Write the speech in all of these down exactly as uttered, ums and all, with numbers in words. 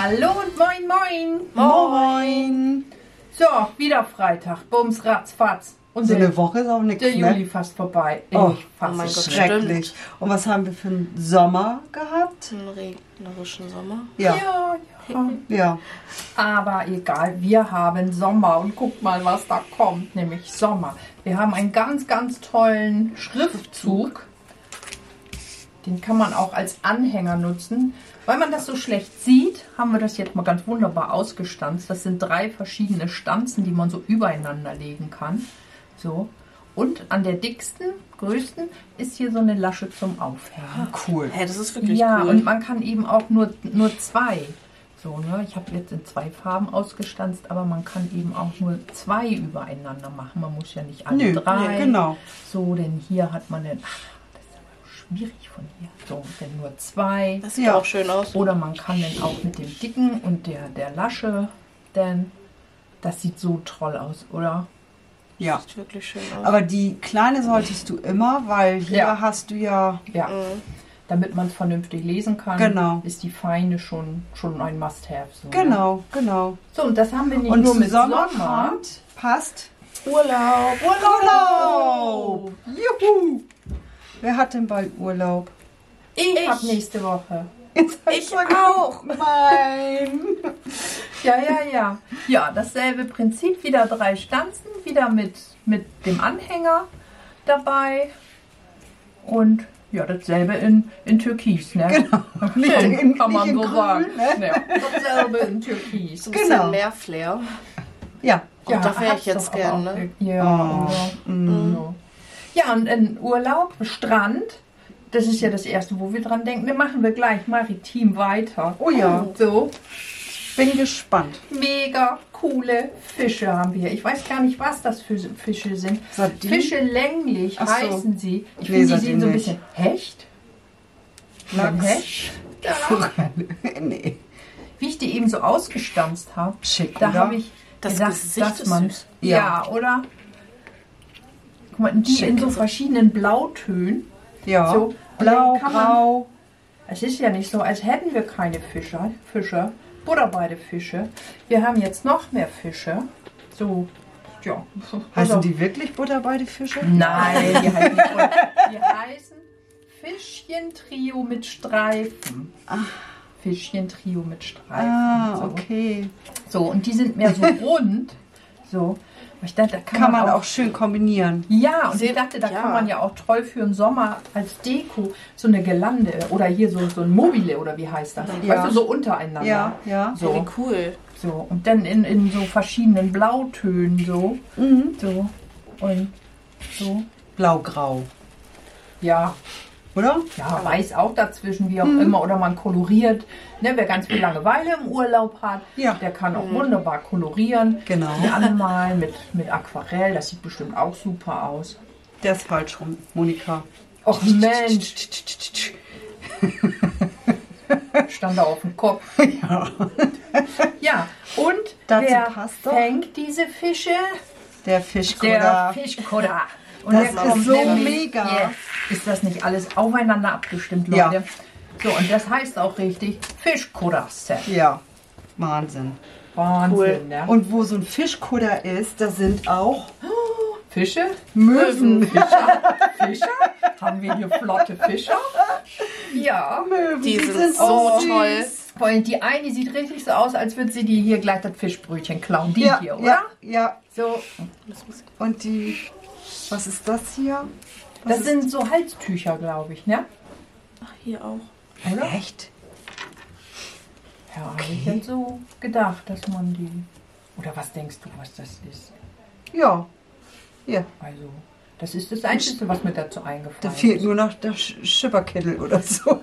Hallo und moin moin. Moin. So, wieder Freitag. Bums, ratz, fatz. Und So der, eine Woche ist auch nichts der mehr. Juli fast vorbei. Oh, Ich fasse oh mein es Gott, nicht. schrecklich. stimmt. Und was haben wir für einen Sommer gehabt? Einen regnerischen Sommer. Ja, Ja, ja. ja. Aber egal, wir haben Sommer und guckt mal, was da kommt, nämlich Sommer. Wir haben einen ganz, ganz tollen Schriftzug. Den kann man auch als Anhänger nutzen. Weil man das so schlecht sieht, haben wir das jetzt mal ganz wunderbar ausgestanzt. Das sind drei verschiedene Stanzen, die man so übereinander legen kann. So. Und an der dicksten, größten ist hier so eine Lasche zum Aufhängen. Cool. Hey, das ist wirklich Ja, cool. und man kann eben auch nur, nur zwei. So, ne? Ich habe jetzt in zwei Farben ausgestanzt, aber man kann eben auch nur zwei übereinander machen. Man muss ja nicht alle Nö, drei. nee, genau. So, denn hier hat man den. Ach, das ist aber schwierig von hier. So, denn nur zwei. Das sieht Ja. auch schön aus. Oder man kann dann auch mit dem dicken und der, der Lasche, denn das sieht so toll aus, oder? Ja. Sieht wirklich schön aus. Aber die kleine solltest du immer, weil hier Ja. hast du ja... Ja. Mhm. Damit man es vernünftig lesen kann, Genau. ist die feine schon, schon ein Must-Have. So, ne? Genau, genau. So, und das haben wir nicht Und nur zu mit Sommer Sommer. kommt, passt... Urlaub. Urlaub! Juhu! Wer hat denn bald Urlaub? Ich, Ich. hab nächste Woche. Jetzt hast Ich du auch. Nein! Ja, ja, ja. Ja, dasselbe Prinzip. Wieder drei Stanzen, wieder mit, mit dem Anhänger dabei. Und ja, dasselbe in, in Türkis, ne? Genau. Nicht Schön, in- kann nicht man in so grün, sagen. ne? Ja, dasselbe in Türkis. So ein bisschen Genau. mehr Flair. Ja. Oh, da wär hat's ich jetzt doch gern, aber auch ne? wirklich. Ja, Oh, ja. mm. So. Ja, und in Urlaub, Strand, das ist ja das Erste, wo wir dran denken. Da machen wir gleich maritim weiter. Oh ja. So, Bin gespannt. mega coole Fische haben wir. Ich weiß gar nicht, was das für Fische sind. Sardinen? Fische länglich Ach so. heißen sie. Ich Nee, finde, die sehen so ein Sardinen bisschen Hecht. Lachs. Hecht. Ja. Nee. Wie ich die eben so ausgestanzt habe. Schick, Da oder? habe ich Das gedacht, Gesicht dass ist man, süß. ja. Ja. oder? Guck mal, die Schick. in so verschiedenen Blautönen. Ja. So, und Blau, dann kann man- grau. Es ist ja nicht so, als hätten wir keine Fische, Fische, Butterbeide-Fische. Wir haben jetzt noch mehr Fische. So, ja. Heißen Also- die wirklich Butterbeide-Fische? Nein, die heißen nicht Butter- die heißen Fischchen-Trio mit Streifen. Fischchen-Trio mit Streifen. Ah, so. okay. So, und die sind mehr so rund. So. Und ich dachte, da kann, Kann man auch schön kombinieren. Ja, und ich Seht- dachte, da ja. kann man ja auch toll für den Sommer als Deko so eine Girlande oder hier so, so ein Mobile oder wie heißt das? Ja. Weißt du, so untereinander. Ja, ja. So, Wie cool. so. Und dann in, in so verschiedenen Blautönen so. Mhm. So. Und so. Blau-grau. Ja, Oder? ja, weiß auch dazwischen, wie auch immer. Oder man koloriert. Ne, wer ganz viel Langeweile im Urlaub hat, Ja. der kann auch wunderbar kolorieren. Genau. Anmalen mit, mit Aquarell. Das sieht bestimmt auch super aus. Der ist falsch rum, Monika. Och Mensch, stand da auf dem Kopf. Ja. Ja, und Dazu wer passt doch fängt diese Fische? Der Der Fischkutter. Fischkutter. Und Das der ist kommt so nämlich- mega. Yeah. Ist das nicht alles aufeinander abgestimmt, Leute? Ja. So, und das heißt auch richtig Fischkutter-Set. Ja. Wahnsinn. Wahnsinn, Cool. ne? Und wo so ein Fischkutter ist, da sind auch Fische? Möwen. Fischer? Fischer? Haben wir hier flotte Fischer? Ja. Möwen. Die sind so Oh, toll. Vor allem die eine, die sieht richtig so aus, als würde sie dir hier gleich das Fischbrötchen klauen. Die Ja, hier, oder? ja, ja. So, Und die, was ist das hier? Was das ist, sind so Halstücher, glaube ich, ne? Ach, hier auch. Oder? echt? Ja, habe ich jetzt so gedacht, dass man die... Oder was denkst du, was das ist? Ja. Hier. Also, das ist das Einzige, was mir dazu eingefallen Da fehlt ist. nur noch der Sch- Schipperkittel oder so.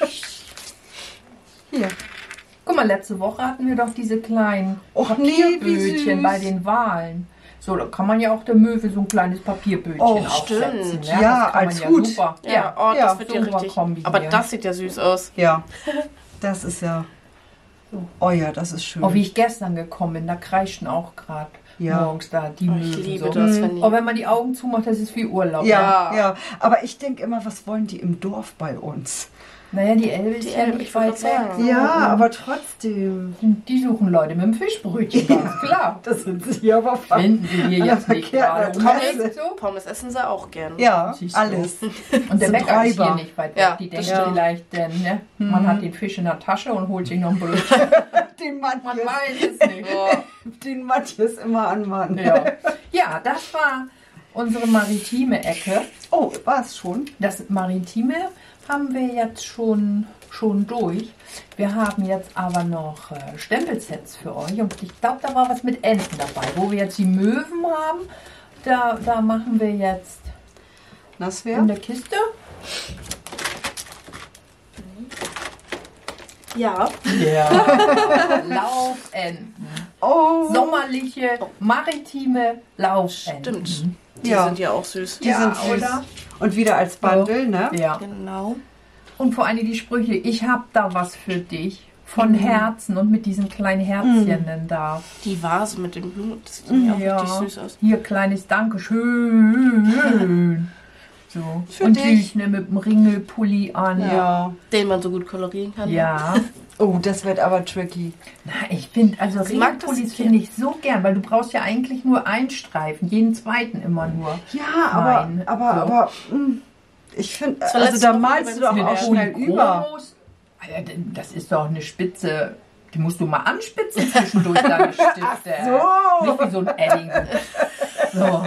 Hier. Guck mal, letzte Woche hatten wir doch diese kleinen Och nee, wie Papierbötchen süß. bei den Walen. So, da kann man ja auch der Möwe so ein kleines Papierbötchen Oh, aufsetzen. stimmt. Ne? Ja, das kann als man Hut. Super. Ja, oh, ja, das wird ja super richtig. kombinieren. Aber das sieht ja süß aus. Ja. Das ist ja. Oh ja, das ist schön. Oh, wie ich gestern gekommen bin, da kreischten auch gerade Ja. morgens da die Oh, Möwen. ich liebe so. das, wenn die... Aber wenn man die Augen zumacht, das ist wie Urlaub. Ja, Ja. ja. Aber ich denke immer, was wollen die im Dorf bei uns? Naja, die Elbe ist Die ja Elbe, nicht ich wollte weit gerade weg. sagen. Ja, aber trotzdem. Die suchen Leute mit dem Fischbrötchen, ganz klar. Das sind sie hier aber fast. Finden sie hier jetzt nicht gerade. verkehrten Um Adresse. echt so? Pommes essen sie auch gern. Ja, Siehst du. alles. Und der sind Bäcker ist hier Räuber. nicht weit weg. Ja, Die das denken stimmt. vielleicht, denn, ne, man hat den Fisch in der Tasche und holt sich noch ein Brötchen. Den Man Matthias, weiß es nicht. Ja. den Matthias immer an Mann. Ja. Ja, das war unsere maritime Ecke. Oh, war es schon? Das Maritime haben wir jetzt schon, schon durch. Wir haben jetzt aber noch äh, Stempelsets für euch. Und ich glaube, da war was mit Enten dabei. Wo wir jetzt die Möwen haben, da, da machen wir jetzt Das in wäre? der Kiste. Ja. Ja. Laufenten. Oh, Sommerliche, maritime Laufenten. Stimmt. Die Ja. sind ja auch süß. die Ja, sind süß. oder? Und wieder als Bundle, ne? Ja. Genau. Und vor allem die Sprüche, ich hab da was für dich. Von Herzen und mit diesen kleinen Herzchen denn da. Die Vase mit den Blumen, das sieht ja auch Ja. richtig süß aus. Hier kleines Dankeschön. So. Für und dich. ich ne, mit dem Ringelpulli an. Ja. Den man so gut kolorieren kann. Ja. Oh, das wird aber tricky. Na, ich finde, also Sie mag das Ringelpullis gern. finde ich so gern, weil du brauchst ja eigentlich nur einen Streifen, jeden zweiten immer nur. Ja, aber, Nein. aber, So. aber, mh, ich finde, war also letzte da Woche malst du übrigens doch mit auch der schnell über. Groß. Alter, denn das ist doch eine Spitze. Die musst du mal anspitzen zwischendurch, deine Stifte. so. Nicht wie so ein Edding. So.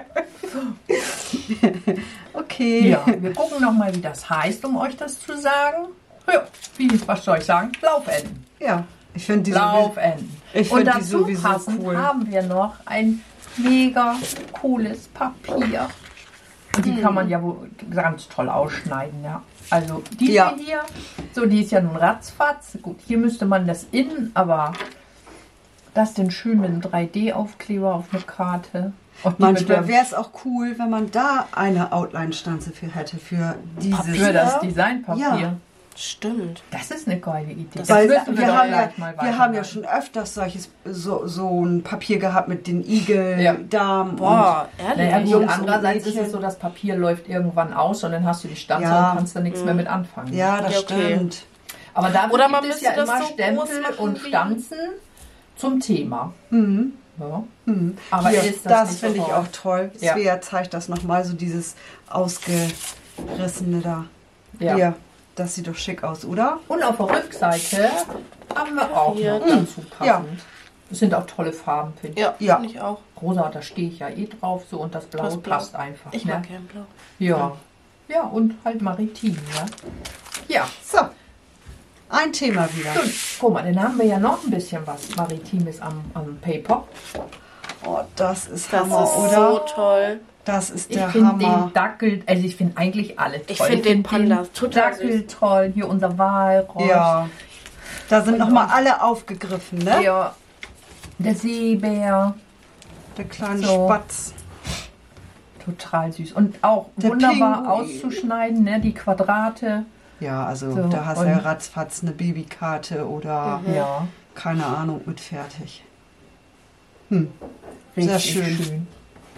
Okay. Ja, wir gucken nochmal, wie das heißt, um euch das zu sagen. Ja, wie, was soll ich sagen? Laufenden. Ja, ich finde die, sowieso- Laufenden. ich Und find die dazu sowieso passend cool. haben wir noch ein mega cooles Papier. Und die kann man ja wohl ganz toll ausschneiden, ja. Also die Ja. hier, so die ist ja nun ratzfatz. Gut, hier müsste man das innen, aber das denn schön mit einem drei D-Aufkleber auf eine Karte. Und die Manchmal mit wäre es auch cool, wenn man da eine Outline-Stanze für hätte, für dieses. dem- für das Designpapier. Ja. Stimmt. Das ist eine geile Idee. Das Weil müssen wir, doch haben ja, gleich mal wir haben ja weitermachen. schon öfters solches, so, so ein Papier gehabt mit den Igel, Ja. Damen Boah, ehrlich? Naja, gut, Jungs und andererseits ist Mädchen. es so, das Papier läuft irgendwann aus und dann hast du die Stanze Ja. und kannst da nichts mehr mit anfangen. und ja, das Ja, okay. stimmt. Aber da Oder gibt man es müsste ja das immer so groß Stempel machen und wie- Stanzen zum Thema. Mhm. Ja. Mhm. Aber Hier, ist das das nicht finde ich toll? auch toll. Ja. Svea zeigt das nochmal, so dieses ausgerissene da. Ja. Hier, das sieht doch schick aus, oder? Und auf der Rückseite haben wir auch Hier. noch dazu passend. Ja. Das sind auch tolle Farben, finde ich. Ja, Ja. finde ich auch. Rosa, da stehe ich ja eh drauf, so und das Blau Das Blau. passt einfach. Ich ne? mag gern blau. Ja. Ja, und halt maritim, ja. Ja. So, ein Thema wieder. Gut, guck mal, dann haben wir ja noch ein bisschen was Maritimes am, am Paper. Oh, das ist Das Hammer, ist oder? so toll. Das ist Ich der finde Hammer. den Dackel, also ich finde eigentlich alle toll. Ich finde den Panda total Dackel toll, hier unser Walross. Ja. Da sind Und- nochmal alle aufgegriffen, ne? Ja. Der Seebär, Der kleine So. Spatz. total süß. Und auch Der wunderbar Pinguin. auszuschneiden, ne? Die Quadrate. Ja, also So, da hast du und- ja ratzfatz eine Babykarte oder Ja, keine Ahnung mit fertig. Hm. Sehr richtig schön. schön.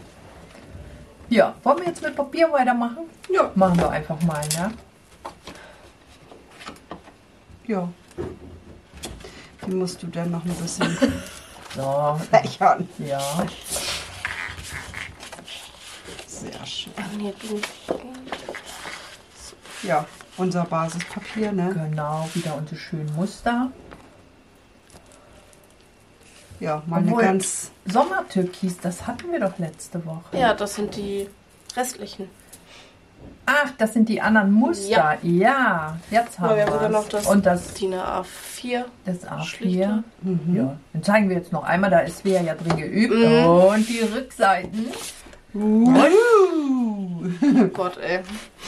Ja, wollen wir jetzt mit Papier weitermachen? Ja. Machen wir einfach mal, ne? Ja. Wie musst du denn noch ein bisschen So, fächern? ja. Sehr schön. Ah, nee, du. Ja, unser Basispapier, ne? Genau, wieder unsere schönen Muster. Ja, mal eine Obwohl- ganz. Sommertürkis, das hatten wir doch letzte Woche. Ja, das sind die restlichen. Ach, das sind die anderen Muster. Ja, Ja. jetzt haben Aber wir wir haben sogar noch es. das Und das, DIN A vier. das A vier. Schlichter. Mhm. Ja, dann zeigen wir jetzt noch einmal, da ist Svea ja drin geübt. Mhm. Und die Rückseiten. Uh. Oh Gott, ey.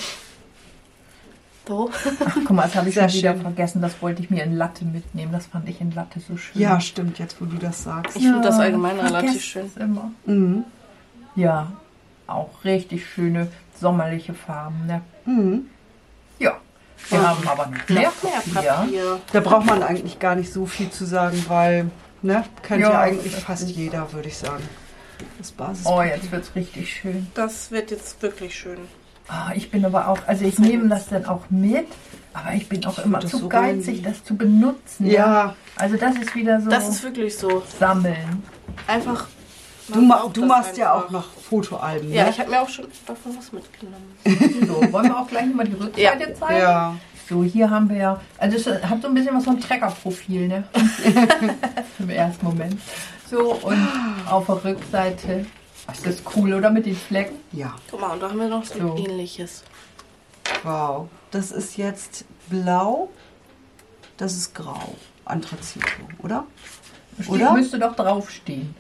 So. Ach, guck mal, das habe ich Sehr schon wieder schön. vergessen. Das wollte ich mir in Latte mitnehmen. Das fand ich in Latte so schön. Ja, stimmt, jetzt wo du das sagst. Ich finde das allgemein vergesse relativ schön. es Immer. Mhm. Ja, auch richtig schöne sommerliche Farben. Ne? Mhm. Ja, wir Ja. haben aber noch mehr Papier. Papier. Da braucht man eigentlich gar nicht so viel zu sagen, weil, ne, kennt ja, Ja, eigentlich das fast ist- jeder, würde ich sagen. Das Oh, Basispapier. jetzt wird es richtig schön. Das wird jetzt wirklich schön. Ah, ich bin aber auch, also ich nehme das dann auch mit, Aber ich bin auch immer das zu so geizig, rein. das zu benutzen. Ja. Also das ist wieder so Das ist wirklich so. Sammeln. Einfach. Du, man ma braucht du das machst ja einfach. auch noch Fotoalben, Ja, ne? ich habe mir auch schon davon was mitgenommen. So, wollen wir auch gleich mal die Rückseite Ja. zeigen? Ja. So, hier haben wir ja, also es hat so ein bisschen was von Trecker-Profil, ne? Im ersten Moment. So, und auf der Rückseite, ist das cool, oder? Mit den Flecken. Ja. Guck mal, und da haben wir noch so, So. ein ähnliches. Wow. Das ist jetzt blau. Das ist grau. Anthrazito, oder? Steht, Oder? müsste doch draufstehen.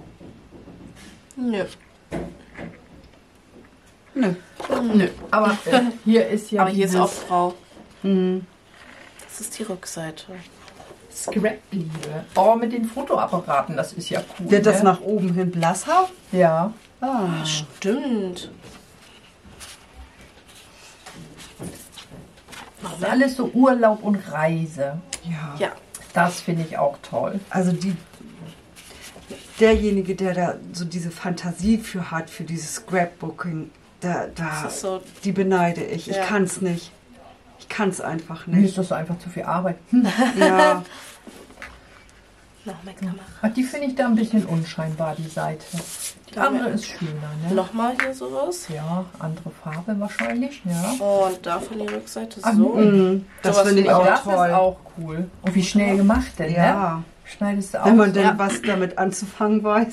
Nö. Nö. Nö, aber äh, hier ist ja Aber hier ist dieses auch grau. Mhm. Das ist die Rückseite. Scrap-Liebe. Oh, mit den Fotoapparaten, das ist ja cool. Wird das ne? nach oben hin blasser? Ja. Ah. Stimmt. Das ist alles so Urlaub und Reise. Ja. Ja. Das finde ich auch toll. Also die, derjenige, der da so diese Fantasie für hat, für dieses Scrapbooking, da, da, Das ist so. die beneide ich. Ich Ja. kann es nicht. Ich kann es einfach Mir ist nicht. das so einfach zu viel Arbeit. Hm. Ja, Noch mehr Kamera. Ach, die finde ich da ein bisschen unscheinbar, die Seite. Die Ja, andere ja. ist schöner, ne? Nochmal hier sowas. Ja, andere Farbe wahrscheinlich, ja. Und davon die Rückseite Ach, so. mhm. das Sowas finde ich finde Aber auch das toll. ist auch cool. Und wie schnell gemacht denn, ne? Ja, Schneidest du auch wenn man so. denn Ja. was damit anzufangen weiß.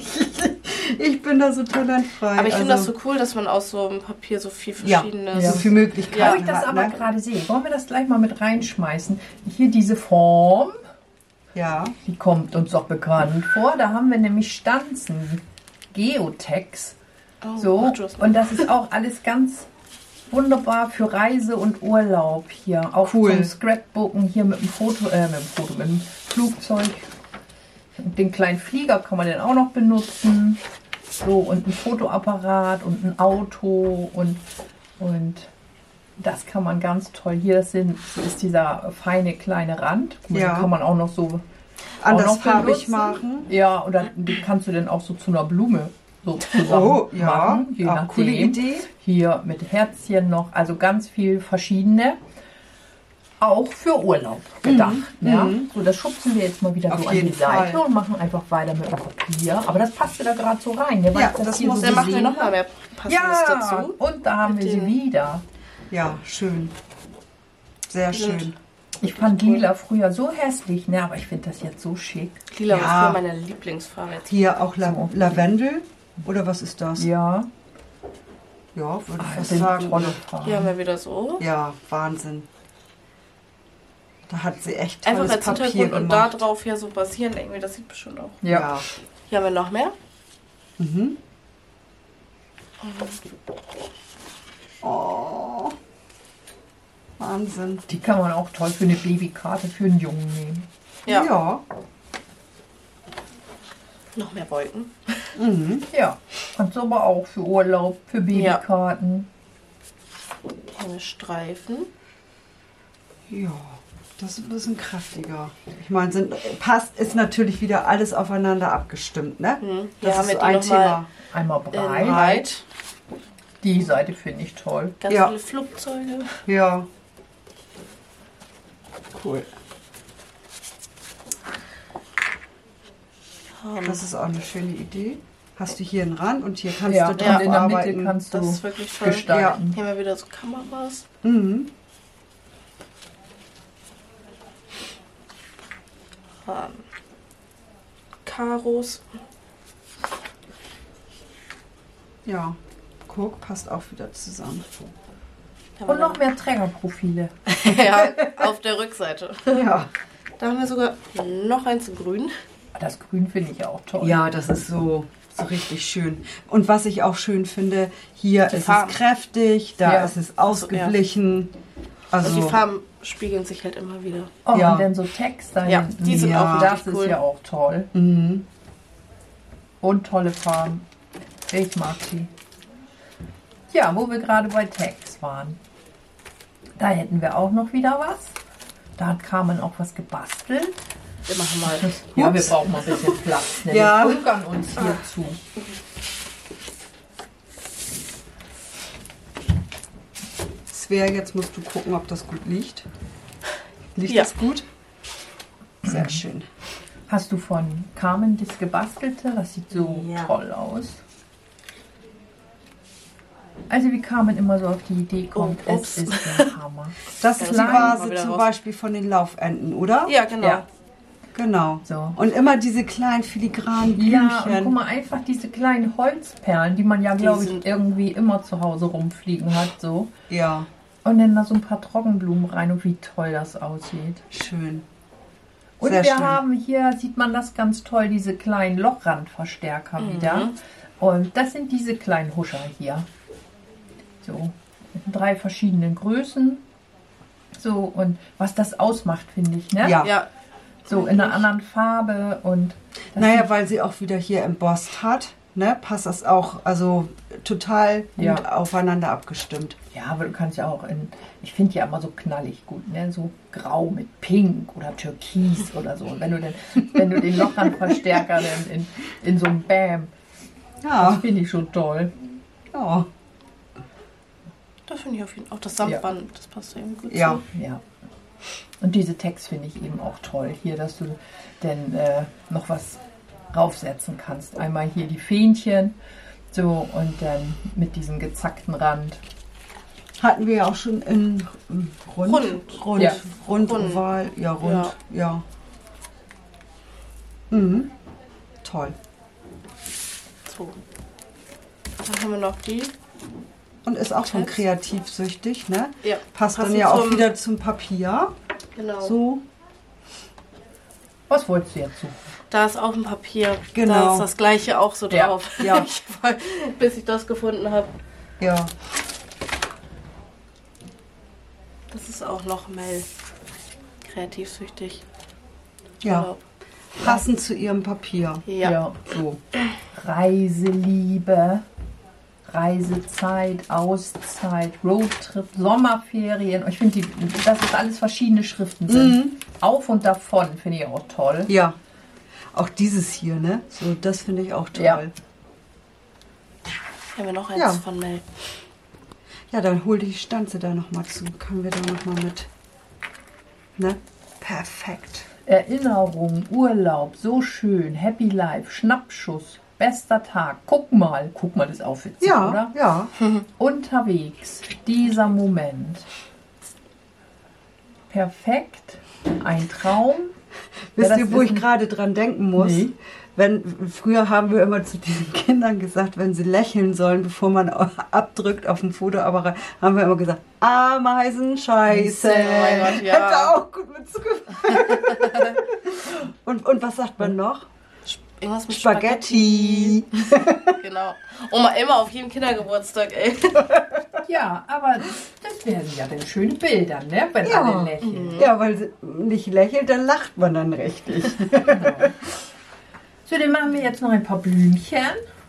Ich bin da so talentfrei. Aber ich finde das also, so cool, dass man aus so einem Papier so viel ja, verschiedenes. so viele Möglichkeiten Wo ich das hat. aber Ne? gerade sehe, wollen wir das gleich mal mit reinschmeißen? Hier diese Form, Ja, die kommt uns doch bekannt vor. Da haben wir nämlich Stanzen, Geotex. Oh, So, mach du das mal. und das ist auch alles ganz wunderbar für Reise und Urlaub hier. Auch Cool. zum Scrapbooken hier mit dem Foto, äh, mit dem Foto, mit dem Flugzeug. Den kleinen Flieger kann man dann auch noch benutzen. So, und ein Fotoapparat und ein Auto und, und das kann man ganz toll. Hier das sind, ist dieser feine kleine Rand. Guck mal, Ja. Den kann man auch noch so auch anders noch farbig benutzen. machen. Ja, oder die kannst du dann auch so zu einer Blume so zusammen Oh, ja, machen. Je auch nachdem. coole Idee. Hier mit Herzchen noch, also ganz viel verschiedene. Auch für Urlaub gedacht. Ja? So, das schubsen wir jetzt mal wieder Auf so an die jeden Seite Fall. und machen einfach weiter mit dem Papier. Aber das passte da gerade so rein. Ne? Weil Ja, ich das hier muss- so Dann machen wir gesehen noch mal habe. mehr Passendes Ja, dazu. und da haben Mit wir sie den- wieder. Ja, schön. Sehr schön. Ich fand Lila früher so hässlich, ne? Aber ich finde das jetzt so schick. Lila Ja. war früher meine Lieblingsfarbe. Jetzt Hier auch La So. Lavendel. Oder was ist das? Ja, Ja, würde ich das fast sind sagen. tolle Hier haben Farben. wir wieder so. Ja, Wahnsinn. Da hat sie echt Einfach tolles als Papier Hintergrund und da gemacht. drauf hier so basieren. Denken wir, das sieht bestimmt auch. Ja. Hier haben wir noch mehr. Mhm. Oh. Wahnsinn. Die kann man auch toll für eine Babykarte für einen Jungen nehmen. Ja. Ja. Noch mehr Wolken. Mhm. Ja, kannst du aber auch für Urlaub, für Babykarten. Hier haben wir Streifen. Ja. Das ist ein bisschen kräftiger. Ich meine, sind, passt, ist natürlich wieder alles aufeinander abgestimmt, ne? Hm. Hier Das haben wir ist die ein noch mal Thema. Einmal in breit. breit. Die Seite finde ich toll. Ganz Ja. viele Flugzeuge. Ja. Cool. Ähm, Das ist auch eine schöne Idee. Hast du hier einen Rand und hier kannst Ja, du und drauf in der Mitte arbeiten. kannst Das du ist wirklich toll. gestalten. Hier haben wir wieder so Kameras. Mhm. Ähm, Karos. Ja. Guck, passt auch wieder zusammen. Hier haben Und wir noch mehr Trägerprofile. dann- ja, auf der Rückseite. Ja. Da haben wir sogar noch eins in grün. Das Grün finde ich auch toll. Ja, das ist so, so richtig schön. Und was ich auch schön finde, hier Die ist Farben. es kräftig, da Ja. ist es ausgeglichen. Also, Und die Farben spiegeln sich halt immer wieder. Oh, Ja. und dann so Text da Ja, hinten. die sind Ja. auch Das richtig ist cool. ja auch toll. Mhm. Und tolle Farben. Ich mag die. Ja, wo wir gerade bei Text waren. Da hätten wir auch noch wieder was. Da hat Carmen auch was gebastelt. Wir machen mal. Ja, wir Ups. brauchen mal ein bisschen Platz. Ne? Ja. Wir bunkern uns hier zu. schwer. Jetzt musst du gucken, ob das gut liegt. Liegt Ja. das gut? Sehr schön. Hast du von Carmen das gebastelte? Das sieht so Ja. toll aus. Also wie Carmen immer so auf die Idee kommt, Oh, es ups. ist der Hammer. Das Ja, ist die das Vase mal wieder zum raus. Beispiel von den Laufenten, oder? Ja, genau. Ja. Genau. So. Und immer diese kleinen filigranen Ja, und guck Blümchen. mal, einfach diese kleinen Holzperlen, die man ja, glaube ich, sind- irgendwie immer zu Hause rumfliegen hat. So. Ja, Und dann da so ein paar Trockenblumen rein und wie toll das aussieht. schön. Und Sehr wir schön. haben hier, sieht man das ganz toll, diese kleinen Lochrandverstärker wieder. Und das sind diese kleinen Huscher hier. So, mit drei verschiedenen Größen. So, und was das ausmacht, finde ich, ne? Ja. Ja, So in einer anderen Farbe und das Naja, weil sie auch wieder hier embossed hat, ne, passt das auch also total gut Ja. aufeinander abgestimmt. ja, aber du kannst ja auch in, ich finde ja immer so knallig gut, ne? So grau mit pink oder türkis oder so. Und wenn du den, wenn du den Lochrandverstärker dann in, in so einem Bam, das Ja, finde ich schon toll. ja, das finde ich auf jeden Fall. Auch das Samtband, das passt eben gut ja. zu. Ja. Und diese Text finde ich eben auch toll. Hier, dass du denn äh, noch was draufsetzen kannst. Einmal hier die Fähnchen, so, und dann mit diesem gezackten Rand. Hatten wir ja auch schon in ähm, rund, Rund. rund, Ja. rund, Rund. oval, ja rund, ja. Ja. Mhm. Toll. So. Dann haben wir noch die. Und ist auch schon Text. kreativsüchtig, ne? Ja. Passt dann Passend ja auch zum- wieder zum Papier. Genau. So. Was wolltest du jetzt suchen? Da ist auf dem Papier. Genau. Da ist das gleiche auch so Ja. drauf. Ja. Ich, bis ich das gefunden habe. Ja. Das ist auch noch Mel. Kreativsüchtig. Ja. Urlaub. Passend zu ihrem Papier. Ja. So. Reiseliebe, Reisezeit, Auszeit, Roadtrip, Sommerferien. Ich finde, die- dass es alles verschiedene Schriften sind. Auf und davon finde ich auch toll. Ja. Auch dieses hier, ne? So, das finde ich auch toll. Ja. Ja, Haben wir noch eins Ja. von Mel. dann hol die Stanze da nochmal zu. Können wir da nochmal mit. Ne? Perfekt. Erinnerung, Urlaub, so schön, Happy Life, Schnappschuss, bester Tag. Guck mal, guck mal, das ist auch witzig, Ja, oder? ja. Unterwegs, dieser Moment. Perfekt, ein Traum. Wisst Ja, das ihr, wo ist ich ein- gerade dran denken muss? Nee. Wenn, früher haben wir immer zu diesen Kindern gesagt, wenn sie lächeln sollen, bevor man abdrückt auf dem Fotoapparat, haben wir immer gesagt, Ameisenscheiße. Oh mein Gott, ja. Hätte auch gut mitzugefallen. und, und was sagt man noch? Irgendwas mit Spaghetti. Spaghetti. Genau. Oma immer auf jedem Kindergeburtstag, ey. Ja, aber das wären ja dann schöne Bilder, ne? Wenn Ja. alle lächeln. Ja, weil sie nicht lächelt, dann lacht man dann richtig. So, dann machen wir jetzt noch ein paar Blümchen.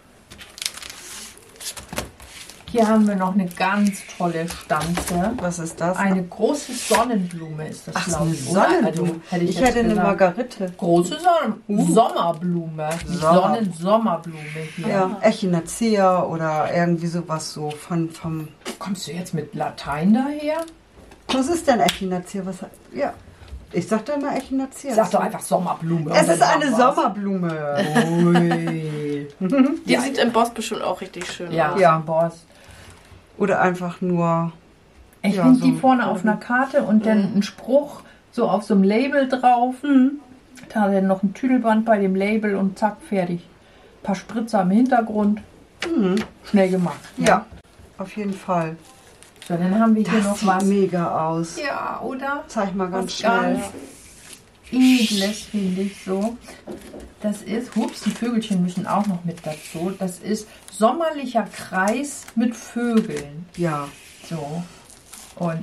Hier haben wir noch eine ganz tolle Stanze. Was ist das? Eine große Sonnenblume ist das, Ach, so glaube eine ich, oder? Sonnenblume. Also, hätte ich ich jetzt hätte eine gesagt. Margarite. Große Sonnen Sommerblume. Nicht Sommer- Sonnen-Sommerblume hier. Ja, Echinacea oder irgendwie sowas so von, vom... Kommst du jetzt mit Latein daher? Was ist denn Echinacea? Was, ja, ich sag da immer Echinacea. Sag doch einfach Sommerblume. Es und dann ist eine haben wir's. Sommerblume. Ui. Die sieht im Boss bestimmt auch richtig schön Ja, aus. Ja. Boss. Oder einfach nur... Ich Ja, finde so die vorne ein- auf einer Karte und dann ein Spruch so auf so einem Label drauf. Da dann noch ein Tüdelband bei dem Label und zack, fertig. Ein paar Spritzer im Hintergrund. Schnell gemacht. Ne? Ja, auf jeden Fall. So, dann haben wir hier Das noch sieht was. mega aus. Ja, oder? Zeig mal ganz Was schnell. ganz Edles, finde ich so. Das ist, hups, die Vögelchen müssen auch noch mit dazu. Das ist sommerlicher Kreis mit Vögeln. Ja, So. Und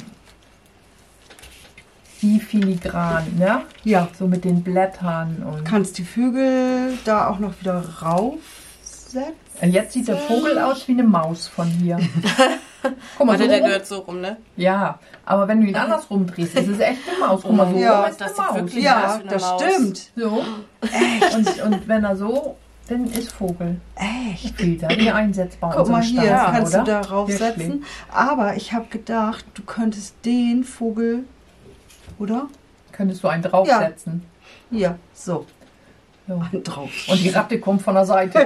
die filigran, ne? ja. So mit den Blättern und. Kannst die Vögel da auch noch wieder raufsetzen? Und jetzt sieht der Vogel aus wie eine Maus von hier. Guck mal, Warte, so der rum. gehört so rum, ne? Ja, aber wenn du ihn andersrum drehst, ist es echt eine Maus. Guck mal, so Ja, rum ist das eine sieht Maus. wirklich- Ja, aus wie eine das Maus. stimmt. So. Und, und wenn er so Dann ist Vogel. Echt? Bilder, die einsetzbar Guck mal hier, Stanzen, kannst oder? du da raufsetzen. Wirklich. Aber ich habe gedacht, du könntest den Vogel, oder? Könntest du einen draufsetzen. Hier, so. Ja. Einen drauf. Und die Ratte kommt von der Seite.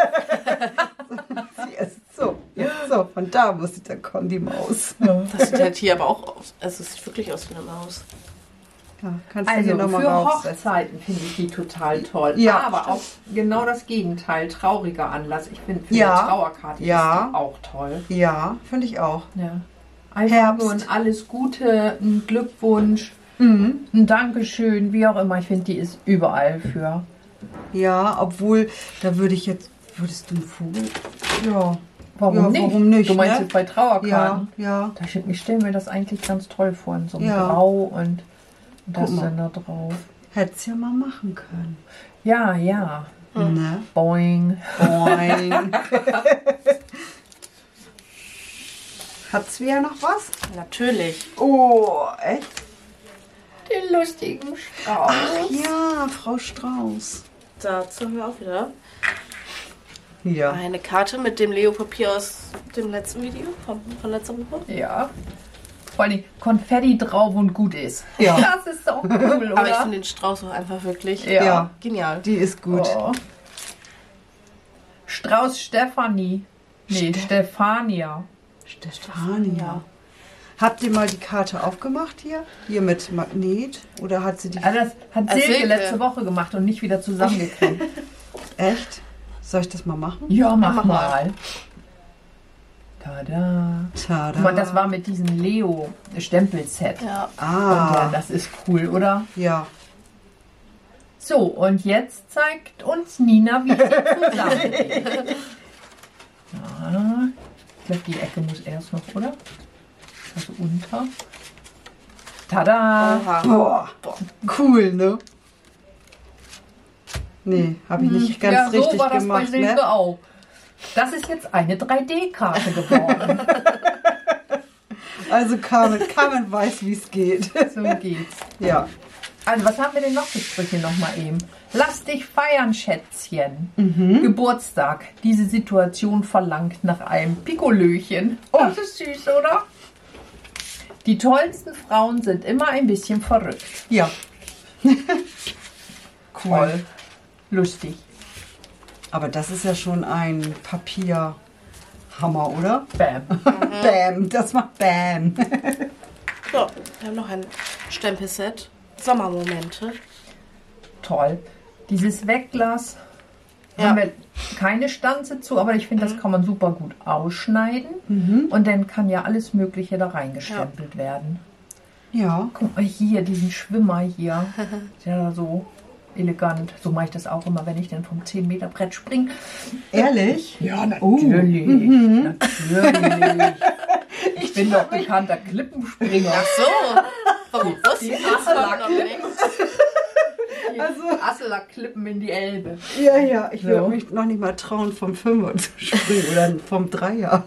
Sie ist so. Jetzt so. Von da muss sie dann kommen, die Maus. Das sieht halt hier aber auch aus. Also es sieht wirklich aus wie eine Maus. Ja, kannst du Also hier nochmal für raufsetzen. Hochzeiten finde ich die total toll. Ja, aber stimmt. auch genau das Gegenteil, trauriger Anlass. Ich finde für Ja. eine Trauerkarte Ja. ist die auch toll. Ja, finde ich auch. Ja. Einfach Herbst. nur ein alles Gute, ein Glückwunsch, Mhm. ein Dankeschön, wie auch immer. Ich finde, die ist überall für. Ja, obwohl, da würde ich jetzt, würdest du einen Vogel? Ja. Warum Ja, nicht? warum nicht, Du meinst ne? jetzt bei Ja, Trauerkarten? ja. Da steht, ich stelle mir das eigentlich ganz toll vor, in so einem Ja. Grau und das Guck mal. dann da drauf. Hättest ja mal machen können. Ja, ja. Ne? Boing. Boing. Hat Svea noch was? Natürlich. Oh, echt? Den lustigen Strauß. Ach ja, Frau Strauß. Dazu haben wir auch wieder Ja. eine Karte mit dem Leo-Papier aus dem letzten Video von, von letzter Woche. Ja. Vor allem Konfetti drauf und gut ist. Ja. Das ist doch cool, oder? Aber ich finde den Strauß auch einfach wirklich Ja. Ja. genial. Die ist gut. Oh. Strauß Stefanie. Nee, Stefania. Stefania. Habt ihr mal die Karte aufgemacht hier? Hier mit Magnet? Oder hat sie die... Also das hat Ah, Silke Silke. letzte Woche gemacht und nicht wieder zusammengekriegt. Echt? Soll ich das mal machen? Ja, mach, Mach mal. mal. Tada. Tada. Guck mal, das war mit diesem Leo-Stempelset. Ja. Und ja, Ah, das ist cool, oder? ja. So, und jetzt zeigt uns Nina, wie sie zusammengeht. Ja, ich glaube, die Ecke muss erst noch, oder? Also unter. Tada! Oha. Boah, cool, ne? Nee, habe ich nicht ganz ja, so richtig war das gemacht, bei Silke ne? auch. Das ist jetzt eine drei D-Karte geworden. Also Carmen, Carmen weiß, wie es geht. So geht's. Ja. Also, was haben wir denn noch für Sprüche nochmal eben? Lass dich feiern, Schätzchen. Mhm. Geburtstag. Diese Situation verlangt nach einem Pikolöchen. Oh. Das ist süß, oder? Die tollsten Frauen sind immer ein bisschen verrückt. Ja. Cool. Lustig. Aber das ist ja schon ein Papierhammer, oder? Bam. Bam, das macht Bam. So, wir haben noch ein Stempelset. Sommermomente. Toll. Dieses Wegglas Ja. haben wir keine Stanze zu, aber ich finde, das kann man super gut ausschneiden. Und dann kann ja alles Mögliche da reingestempelt werden. Ja. Guck mal hier, diesen Schwimmer hier. Der da so elegant. So mache ich das auch immer, wenn ich dann vom zehn Meter Brett springe. Ehrlich? Ja, natürlich. Natürlich. Ich bin doch bekannter Klippenspringer. Ach so. Warum wusste Die ich das Asseler noch nicht? Also Asseler Klippen in die Elbe. Ja, ja. Ich würde So. mich noch nicht mal trauen, vom Fünfer zu springen oder vom Dreier.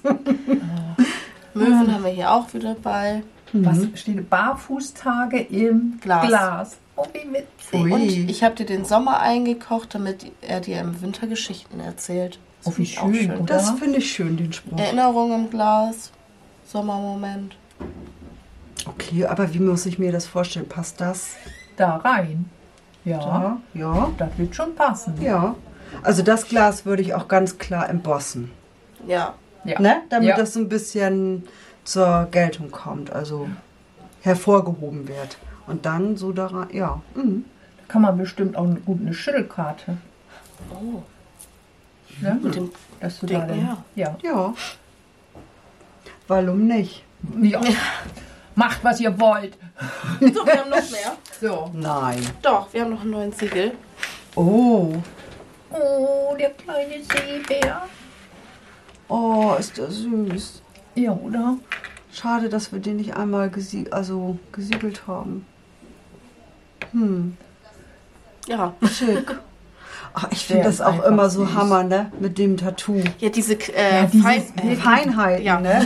Möwen haben wir hier auch wieder bei. Was steht? Barfußtage im Glas. Glas. Oh, wie witzig. Ui. Und ich habe dir den Sommer eingekocht, damit er dir im Winter Geschichten erzählt. Das Oh, wie finde ich auch schön. Das Ja. finde ich schön, den Spruch. Erinnerung im Glas. Sommermoment. Okay, aber wie muss ich mir das vorstellen? Passt das? Da rein. Ja, Ja. Ja. das wird schon passen. Ja. Also das Glas würde ich auch ganz klar embossen. Ja. Ja. Ne? Damit Ja. das so ein bisschen zur Geltung kommt, also hervorgehoben wird. Und dann so daran, ja. Mhm. Da kann man bestimmt auch gut eine Schüttelkarte. Oh. Ne? Mit dem Dass du Ding, da dann, ja. Ja. Warum nicht? Ja. Macht, was ihr wollt. So, wir haben noch mehr. So. Nein. Doch, wir haben noch einen neuen Siegel. Oh. Oh, der kleine Seebär. Oh, ist das süß. Ja, oder? Schade, dass wir den nicht einmal gesie also gesiegelt haben. Hm, Ja. schick. Ach, ich Der finde das ist auch einfach immer so süß. Hammer, ne? Mit dem Tattoo. Ja, diese äh, Ja, dieses Fein wirklich- äh, Feinheiten, Ja. ne?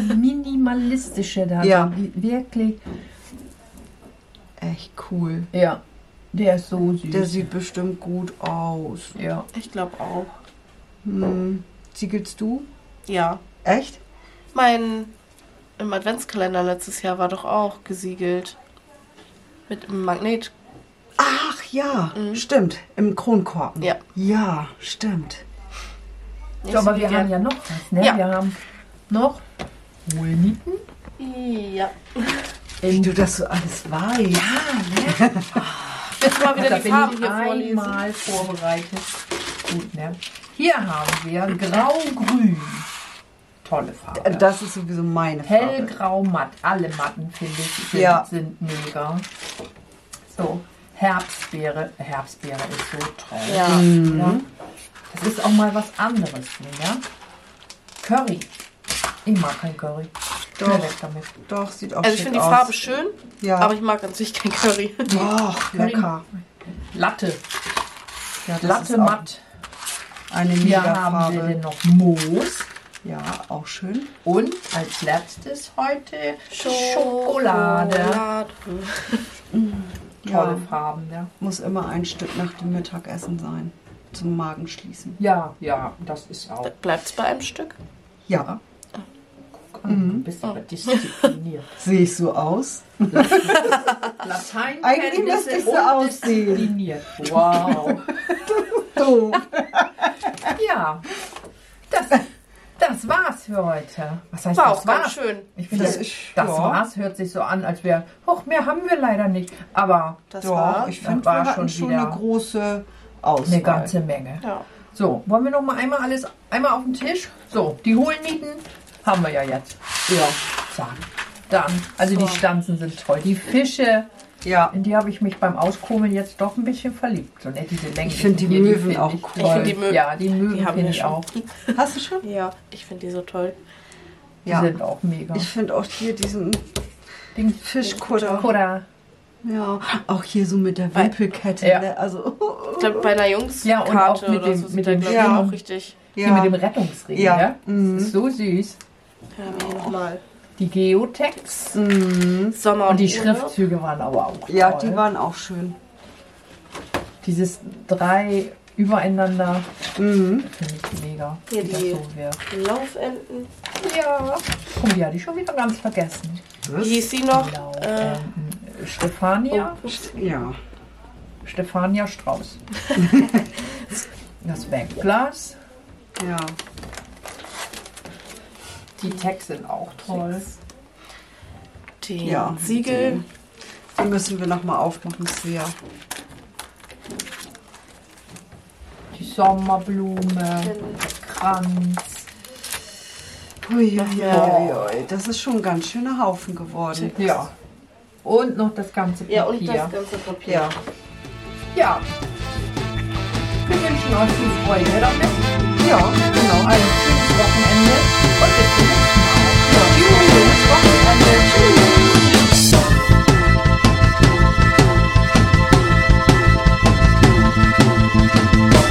Minimalistische da. Ja. Wie- Wirklich. Echt cool. Ja. Der ist so süß. Der sieht bestimmt gut aus. ja. Ich glaube auch. Hm. Siegelst du? Ja. Echt? Mein im Adventskalender letztes Jahr war doch auch gesiegelt. Mit einem Magnet. Ach ja, Mhm. stimmt. Im Kronkorken. Ja. Ja, stimmt. So, aber wir haben ja noch was, ne? Ja. Wir haben noch Wollnieten. Ja. Wie du das so alles weißt. Ja, ne? Jetzt mal wieder Da die bin Farben ich hier vorlesen. einmal vorbereitet. Gut, ne? Hier haben wir Grau-Grün. Tolle Farbe. Das ist sowieso meine Farbe. Hellgrau matt. Alle Matten, finde ich, sind, Ja. sind mega. So, Herbstbeere. Herbstbeere ist so toll. Ja. Mhm. Ja. Das ist auch mal was anderes. Ne? Curry. Ich mag kein Curry. Doch. Schnell weg damit. Doch, sieht auch Also ich schick finde die aus. Farbe schön, Ja. aber ich mag an sich kein Curry. Oh, lecker. Latte. Ja, das Latte ist auch matt. eine Hier mega haben wir Farbe. denn noch Moos. Ja, auch schön. Und als letztes heute Schokolade. Schokolade. Tolle Ja. Farben, ja. Muss immer ein Stück nach dem Mittagessen sein. Zum Magen schließen. Ja, ja, das ist auch. Bleibt es bei einem Stück? Ja. Guck an, du bist aber diszipliniert. Sehe ich so aus? Latein. Eigentlich müsste ich so aussehen. Diszipliniert. Wow. So. Ja, das, das war's für heute. Was heißt War das auch ganz war's? schön. Ich finde, Das das, ist- das ja. war's hört sich so an, als wäre, hoch, mehr haben wir leider nicht. Aber Das Doch, war. ich Das finde, war wir hatten schon schon wieder eine große Auswahl. eine ganze Menge. Ja. So, wollen wir noch mal einmal alles einmal auf den Tisch? So, die Hohlnieten haben wir ja jetzt. Ja. Zack. Dann, also die So. Stanzen sind toll. Die Fische, Ja. in die habe ich mich beim Auskommen jetzt doch ein bisschen verliebt. So nett diese Länge. Ich finde die Möwen auch cool. Ich finde die Möwen- Ja, die Möwen Die haben finde wir ich schon. auch. Hast du schon? Ja, ich finde die so toll. Die Ja. sind auch mega. Ich finde auch hier diesen Den Fischkutter. Kutter. Ja, auch hier so mit der Wimpelkette. Ja. Ne? Also, Ich glaube, bei einer Jungskarte Ja, und auch mit oder dem- so sieht mit der, dem- glaube ich, Ja. auch richtig. Hier mit dem Rettungsring. Ja. Ja. Mhm. Das ist so süß. Ja, hier nochmal. Die Geotex. Mhm. Sommer Und die Urlaub. Schriftzüge waren aber auch Ja, toll. die waren auch schön. Dieses drei übereinander Mhm. finde ich mega. Hier wie das die- so wird. Laufenten. Ja. Oh, die hatte ich schon wieder ganz vergessen. Wie hieß sie noch? Genau. Äh, Ähm, Stefania. oh, ups. Ja. Stefania Strauß. Das Wegglas. Ja. Die Tags sind auch toll. Den Ja, Siegel. Die, die müssen wir nochmal aufmachen, Svea. Die Sommerblume. Der Kranz. Uiuiui, das ist schon ein ganz schöner Haufen geworden. Ja. Und noch das ganze Papier. Ja, und das ganze Papier. Ja. Ja. Wir wünschen euch viel Freude damit. Ja, genau. Ein schönes Wochenende.